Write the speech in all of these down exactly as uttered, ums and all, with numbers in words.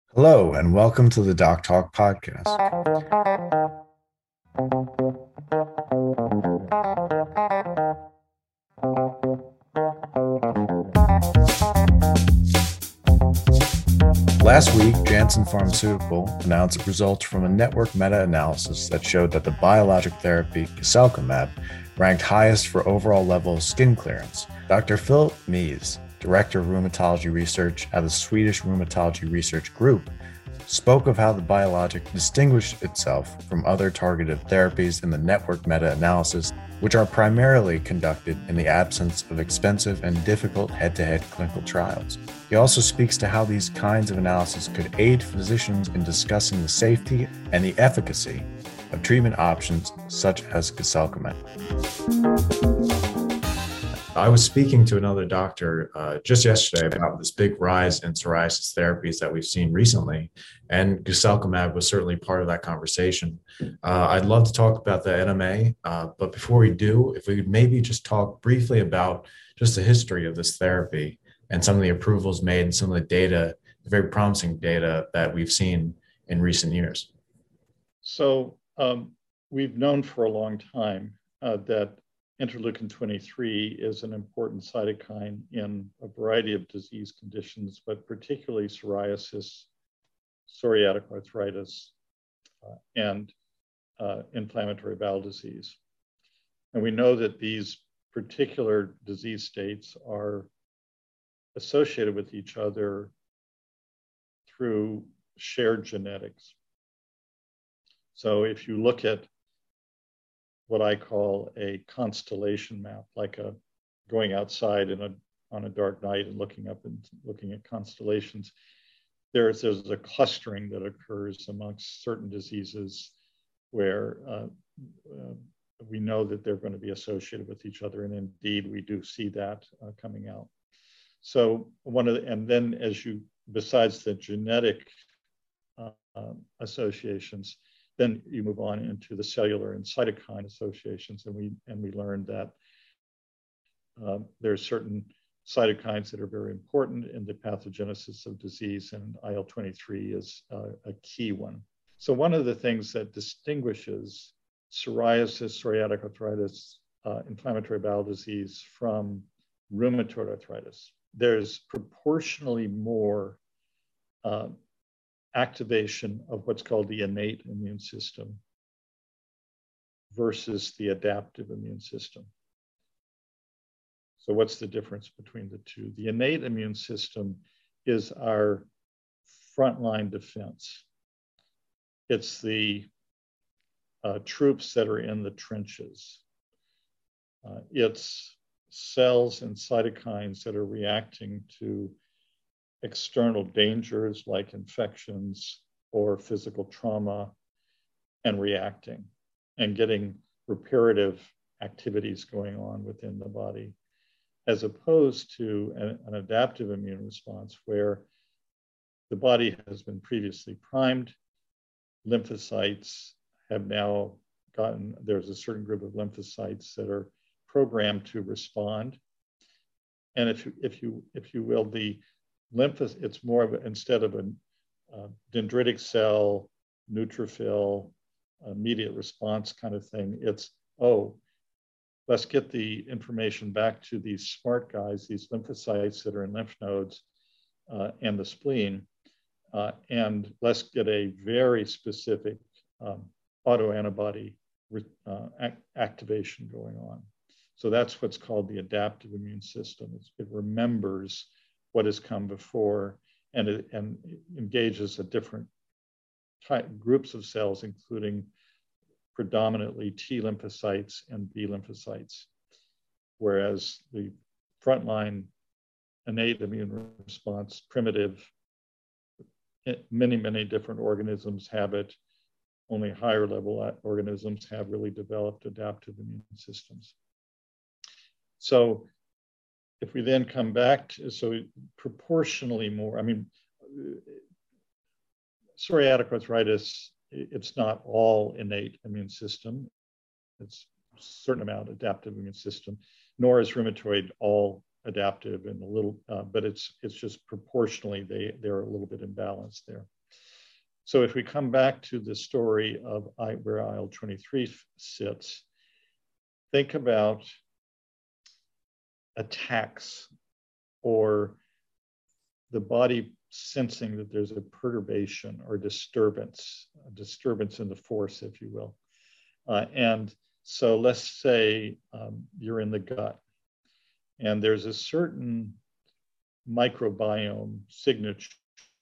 Hello, and welcome to the Doc Talk podcast. Last week, Janssen Pharmaceutical announced results from a network meta-analysis that showed that the biologic therapy guselkumab ranked highest for overall level of skin clearance. Doctor Philip Mees, Director of Rheumatology Research at the Swedish Rheumatology Research Group, spoke of how the biologic distinguished itself from other targeted therapies in the network meta-analysis, which are primarily conducted in the absence of expensive and difficult head-to-head clinical trials. He also speaks to how these kinds of analyses could aid physicians in discussing the safety and the efficacy of treatment options such as guselkumab. I was speaking to another doctor uh, just yesterday about this big rise in psoriasis therapies that we've seen recently, and guselkumab was certainly part of that conversation. Uh, I'd love to talk about the N M A, uh, but before we do, if we could maybe just talk briefly about just the history of this therapy and some of the approvals made and some of the data, the very promising data that we've seen in recent years. So um, we've known for a long time uh, that interleukin twenty-three is an important cytokine in a variety of disease conditions, but particularly psoriasis, psoriatic arthritis, uh, and uh, inflammatory bowel disease. And we know that these particular disease states are associated with each other through shared genetics. So if you look at what I call a constellation map, like a going outside in a, on a dark night and looking up and looking at constellations, there's, there's a clustering that occurs amongst certain diseases where uh, uh, we know that they're going to be associated with each other. And indeed, we do see that uh, coming out. So one of the, and then as you, besides the genetic uh, uh, associations, then you move on into the cellular and cytokine associations, and we and we learned that uh, there are certain cytokines that are very important in the pathogenesis of disease, and I L twenty-three is uh, a key one. So one of the things that distinguishes psoriasis, psoriatic arthritis, uh, inflammatory bowel disease from rheumatoid arthritis, there's proportionally more uh, activation of what's called the innate immune system versus the adaptive immune system. So what's the difference between the two? The innate immune system is our frontline defense. It's the uh, troops that are in the trenches. Uh, it's cells and cytokines that are reacting to external dangers like infections or physical trauma and reacting and getting reparative activities going on within the body, as opposed to an, an adaptive immune response where the body has been previously primed. Lymphocytes have now gotten, there's a certain group of lymphocytes that are programmed to respond. And if you, if you, if you will, the lymphocyte, it's more of a, instead of a uh, dendritic cell, neutrophil, immediate response kind of thing, it's, oh, let's get the information back to these smart guys, these lymphocytes that are in lymph nodes uh, and the spleen, uh, and let's get a very specific um, autoantibody uh, act activation going on. So that's what's called the adaptive immune system. It's, it remembers what has come before, and it and engages a different type, groups of cells, including predominantly T lymphocytes and B lymphocytes, whereas the frontline innate immune response, primitive, many, many different organisms have it. Only higher level organisms have really developed adaptive immune systems. So if we then come back to, so proportionally more, I mean, psoriatic arthritis, it's not all innate immune system. It's a certain amount adaptive immune system, nor is rheumatoid all adaptive and a little, uh, but it's it's just proportionally they they're a little bit imbalanced there. So if we come back to the story of I, where I L twenty-three sits, think about attacks or the body sensing that there's a perturbation or disturbance, a disturbance in the force, if you will. Uh, and so let's say um, you're in the gut and there's a certain microbiome signature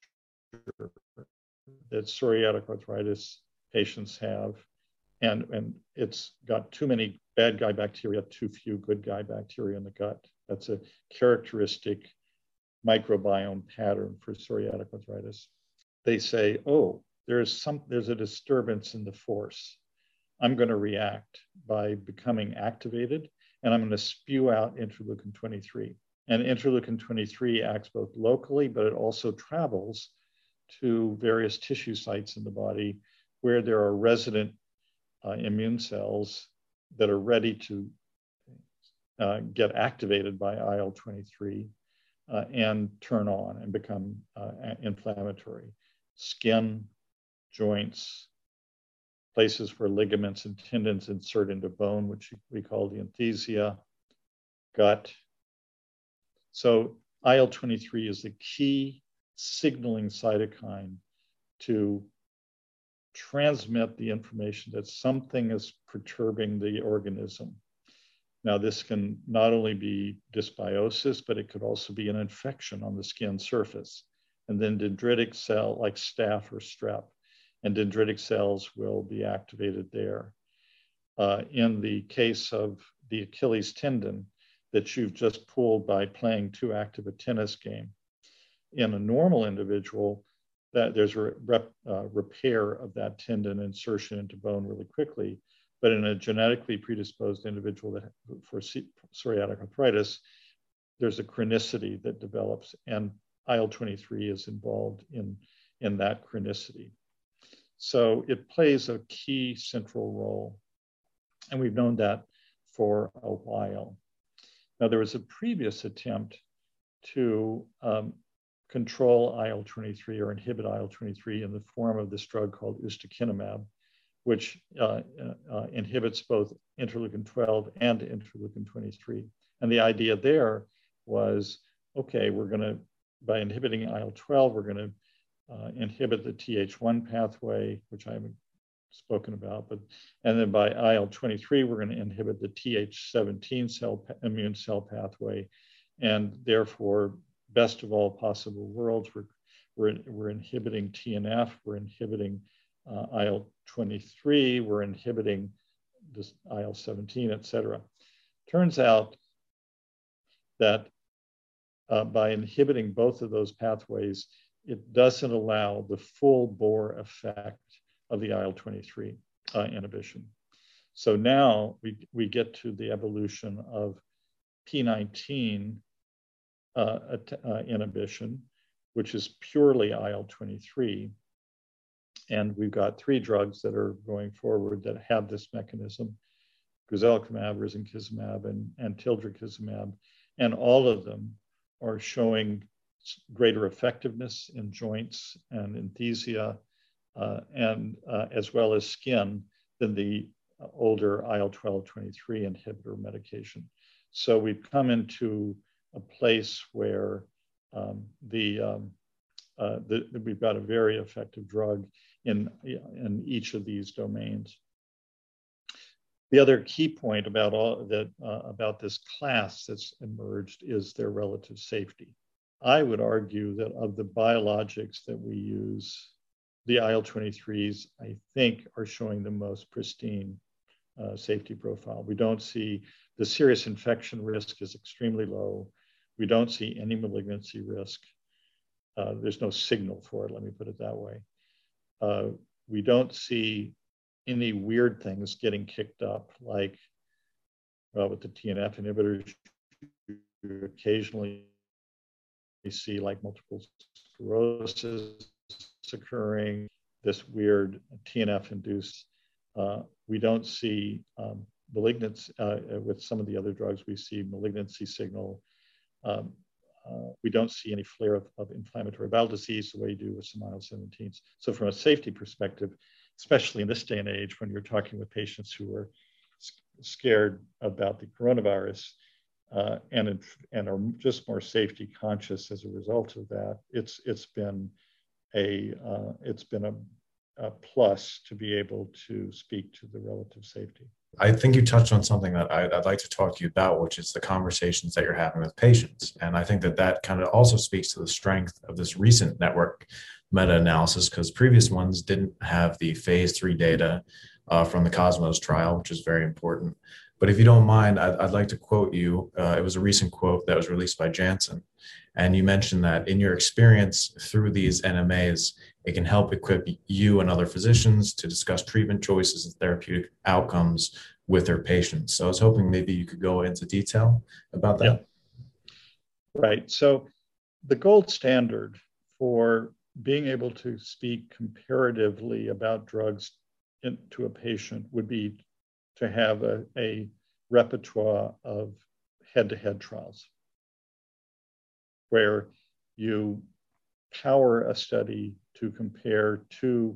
that psoriatic arthritis patients have. And, and it's got too many bad guy bacteria, too few good guy bacteria in the gut. That's a characteristic microbiome pattern for psoriatic arthritis. They say, oh, there's some, there's a disturbance in the force. I'm going to react by becoming activated, and I'm going to spew out interleukin twenty-three. And interleukin twenty-three acts both locally, but it also travels to various tissue sites in the body where there are resident uh, immune cells that are ready to uh, get activated by I L twenty-three uh, and turn on and become uh, inflammatory. Skin, joints, places where ligaments and tendons insert into bone, which we call the enthesia, gut. So I L twenty-three is the key signaling cytokine to transmit the information that something is perturbing the organism. Now, this can not only be dysbiosis, but it could also be an infection on the skin surface. And then dendritic cell, like staph or strep, and dendritic cells will be activated there. Uh, in the case of the Achilles tendon that you've just pulled by playing too active a tennis game, in a normal individual, that there's a rep, uh, repair of that tendon insertion into bone really quickly. But in a genetically predisposed individual that for psoriatic arthritis, there's a chronicity that develops, and I L twenty-three is involved in, in that chronicity. So it plays a key central role, and we've known that for a while. Now, there was a previous attempt to um, control I L twenty-three or inhibit I L twenty-three in the form of this drug called ustekinumab, which uh, uh, inhibits both interleukin twelve and interleukin twenty-three. And the idea there was, okay, we're going to, by inhibiting I L twelve, we're going to uh, inhibit the T H one pathway, which I haven't spoken about, but, and then by I L twenty-three, we're going to inhibit the T H seventeen cell immune cell pathway. And therefore, best of all possible worlds, we're, we're, we're inhibiting T N F, we're inhibiting uh, I L twenty-three, we're inhibiting this I L seventeen, et cetera. Turns out that uh, by inhibiting both of those pathways, it doesn't allow the full bore effect of the I L twenty-three uh, inhibition. So now we, we get to the evolution of P nineteen uh, uh, inhibition, which is purely I L twenty-three. And we've got three drugs that are going forward that have this mechanism: guselkumab, risankizumab, and, and tildrakizumab. And all of them are showing greater effectiveness in joints and enthesia, uh, and uh, as well as skin than the older I L twelve twenty-three inhibitor medication. So we've come into a place where um, the, um, uh, the, we've got a very effective drug in, in each of these domains. The other key point about all that uh, about this class that's emerged is their relative safety. I would argue that of the biologics that we use, the I L twenty-threes, I think, are showing the most pristine uh, safety profile. We don't see the serious infection risk is extremely low. We don't see any malignancy risk. Uh, there's no signal for it, let me put it that way. Uh, we don't see any weird things getting kicked up, like well, with the T N F inhibitors, you occasionally see like multiple sclerosis occurring, this weird T N F induced. Uh, we don't see um, malignancy uh, with some of the other drugs. We see malignancy signal. Um, uh, we don't see any flare of, of inflammatory bowel disease the way you do with some I L seventeens. So from a safety perspective, especially in this day and age when you're talking with patients who are scared about the coronavirus uh, and, and are just more safety conscious as a result of that, it's, it's been a, uh, it's been a, a plus to be able to speak to the relative safety. I think you touched on something that I'd, I'd like to talk to you about, which is the conversations that you're having with patients. And I think that that kind of also speaks to the strength of this recent network meta-analysis, because previous ones didn't have the phase three data uh, from the Cosmos trial, which is very important. But if you don't mind, I'd, I'd like to quote you. Uh, it was a recent quote that was released by Janssen. And you mentioned that in your experience through these N M As, it can help equip you and other physicians to discuss treatment choices and therapeutic outcomes with their patients. So I was hoping maybe you could go into detail about that. Yeah. Right. So the gold standard for being able to speak comparatively about drugs in, to a patient would be to have a, a repertoire of head-to-head trials where you power a study to compare two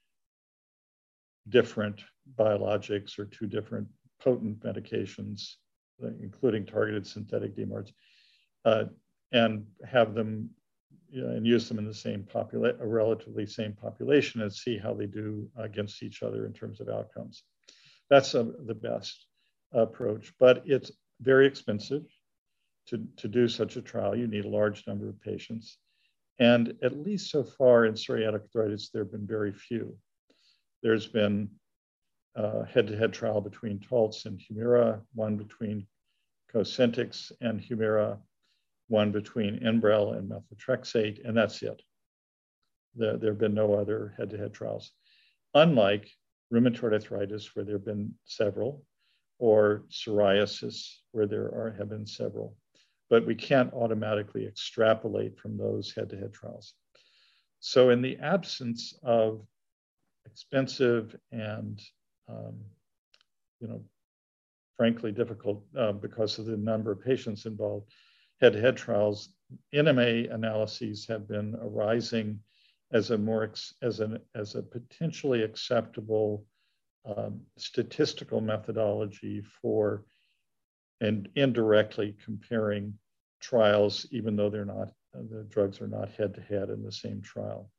different biologics or two different potent medications, including targeted synthetic D MARDs, uh, and have them you know, and use them in the same population, a relatively same population, and see how they do against each other in terms of outcomes. That's a, the best approach, but it's very expensive to, to do such a trial. You need a large number of patients. And at least so far in psoriatic arthritis, there have been very few. There's been a head-to-head trial between Taltz and Humira, one between Cosentyx and Humira, one between Enbrel and methotrexate, and that's it. There, there have been no other head-to-head trials. Unlike rheumatoid arthritis, where there have been several, or psoriasis, where there are, have been several. But we can't automatically extrapolate from those head-to-head trials. So in the absence of expensive and, um, you know, frankly difficult uh, because of the number of patients involved, head-to-head trials, N M A analyses have been arising as a more as an as a potentially acceptable um, statistical methodology for and indirectly comparing trials, even though they're not, the drugs are not head-to-head in the same trial.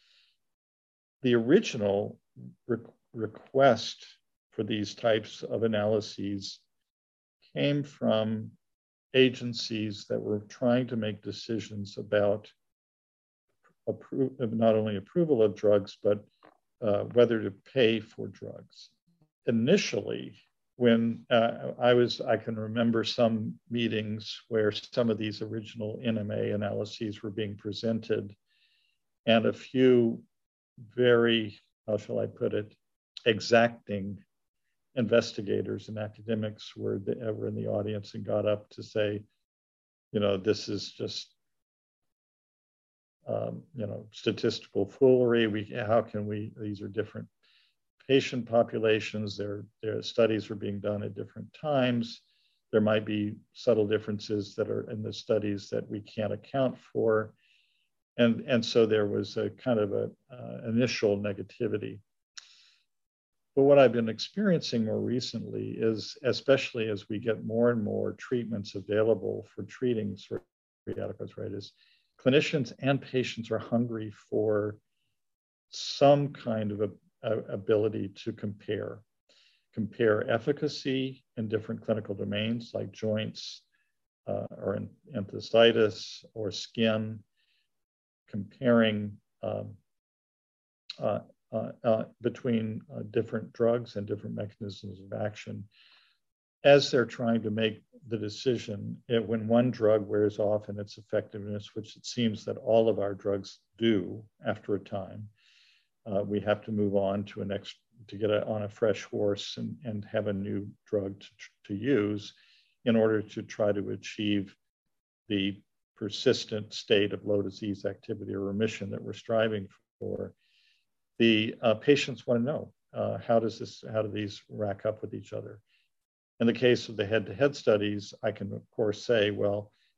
The original re request for these types of analyses came from agencies that were trying to make decisions about not only approval of drugs, but uh, whether to pay for drugs. Initially, when uh, I was, I can remember some meetings where some of these original N M A analyses were being presented, and a few very, how shall I put it, exacting investigators and academics were, the, were in the audience and got up to say, you know, this is just, um, you know, statistical foolery. We, how can we, these are different patient populations, their, their studies are being done at different times. There might be subtle differences that are in the studies that we can't account for. And, and so there was a kind of a uh, initial negativity. But what I've been experiencing more recently is, especially as we get more and more treatments available for treating psoriatic arthritis, clinicians and patients are hungry for some kind of a, a ability to compare. Compare efficacy in different clinical domains like joints uh, or in enthesitis or skin, comparing um, uh, uh, uh, between uh, different drugs and different mechanisms of action as they're trying to make the decision it, when one drug wears off in its effectiveness, which it seems that all of our drugs do after a time. Uh, we have to move on to a next, to get a, on a fresh horse and, and have a new drug to, to use in order to try to achieve the persistent state of low disease activity or remission that we're striving for. The uh, patients want to know, uh, how does this, how do these rack up with each other? In the case of the head-to-head studies, I can of course say, well,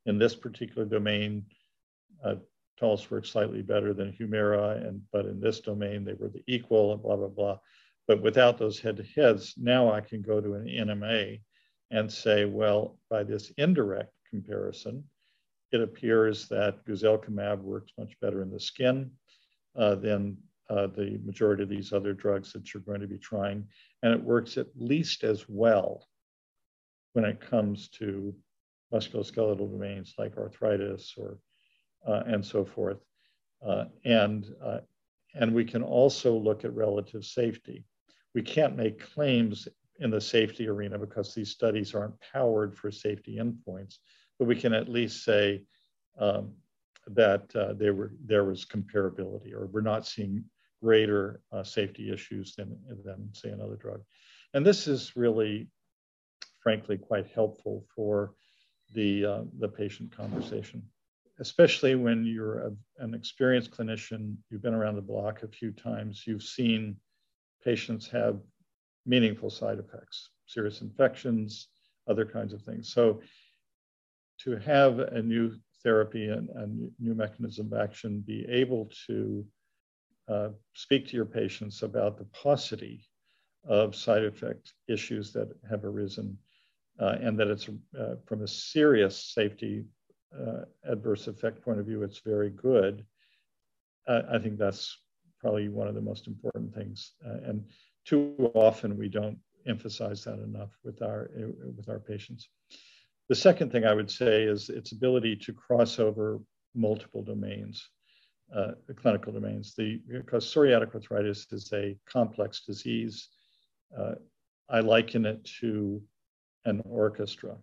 in this particular domain, uh, Taltz worked slightly better than Humira, and but in this domain they were the equal, and blah blah blah. But without those head-to-heads, now I can go to an N M A and say, well, by this indirect comparison, it appears that guselkumab works much better in the skin uh, than uh, the majority of these other drugs that you're going to be trying, and it works at least as well when it comes to musculoskeletal domains like arthritis or uh, and so forth. Uh, and, uh, and we can also look at relative safety. We can't make claims in the safety arena because these studies aren't powered for safety endpoints, but we can at least say um, that uh, there, were, there was comparability, or we're not seeing greater uh, safety issues than, than, say, another drug. And this is really, frankly, quite helpful for the, uh, the patient conversation, especially when you're a, an experienced clinician, you've been around the block a few times, you've seen patients have meaningful side effects, serious infections, other kinds of things. So to have a new therapy and a new mechanism of action, be able to uh, speak to your patients about the paucity of side effect issues that have arisen, uh, and that it's uh, from a serious safety uh, adverse effect point of view, it's very good. Uh, I think that's probably one of the most important things. Uh, and too often we don't emphasize that enough with our, with our patients. The second thing I would say is its ability to cross over multiple domains, uh, clinical domains. The, because psoriatic arthritis is a complex disease. Uh, I liken it to an orchestra.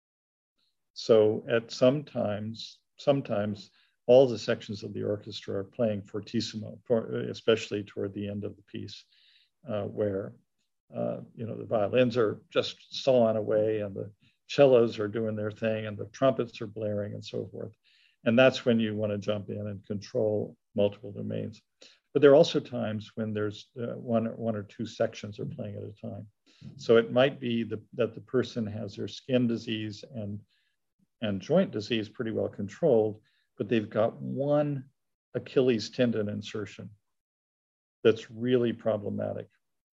So at sometimes, sometimes all the sections of the orchestra are playing fortissimo, for, especially toward the end of the piece, uh, where uh, you know the violins are just sawing away, and the cellos are doing their thing, and the trumpets are blaring, and so forth. And that's when you want to jump in and control multiple domains. But there are also times when there's uh, one, one or two sections are playing at a time. So it might be the, that the person has their skin disease and, and joint disease pretty well controlled, but they've got one Achilles tendon insertion that's really problematic.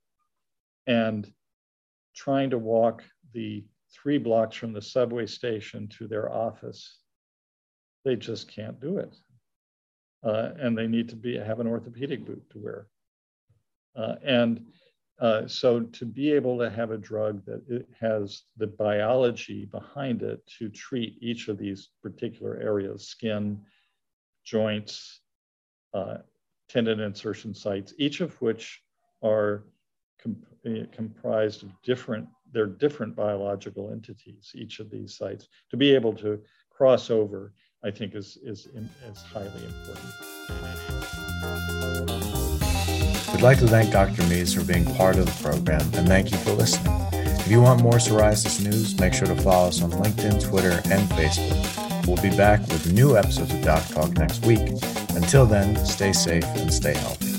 And trying to walk the three blocks from the subway station to their office, they just can't do it. Uh, and they need to be have an orthopedic boot to wear. Uh, and uh, so to be able to have a drug that it has the biology behind it to treat each of these particular areas, skin, joints, uh, tendon insertion sites, each of which are comp comprised of different, they're different biological entities, each of these sites. To be able to cross over, I think is, is, is highly important. We'd like to thank Doctor Mees for being part of the program, and thank you for listening. If you want more psoriasis news, make sure to follow us on LinkedIn, Twitter, and Facebook. We'll be back with new episodes of Doc Talk next week. Until then, stay safe and stay healthy.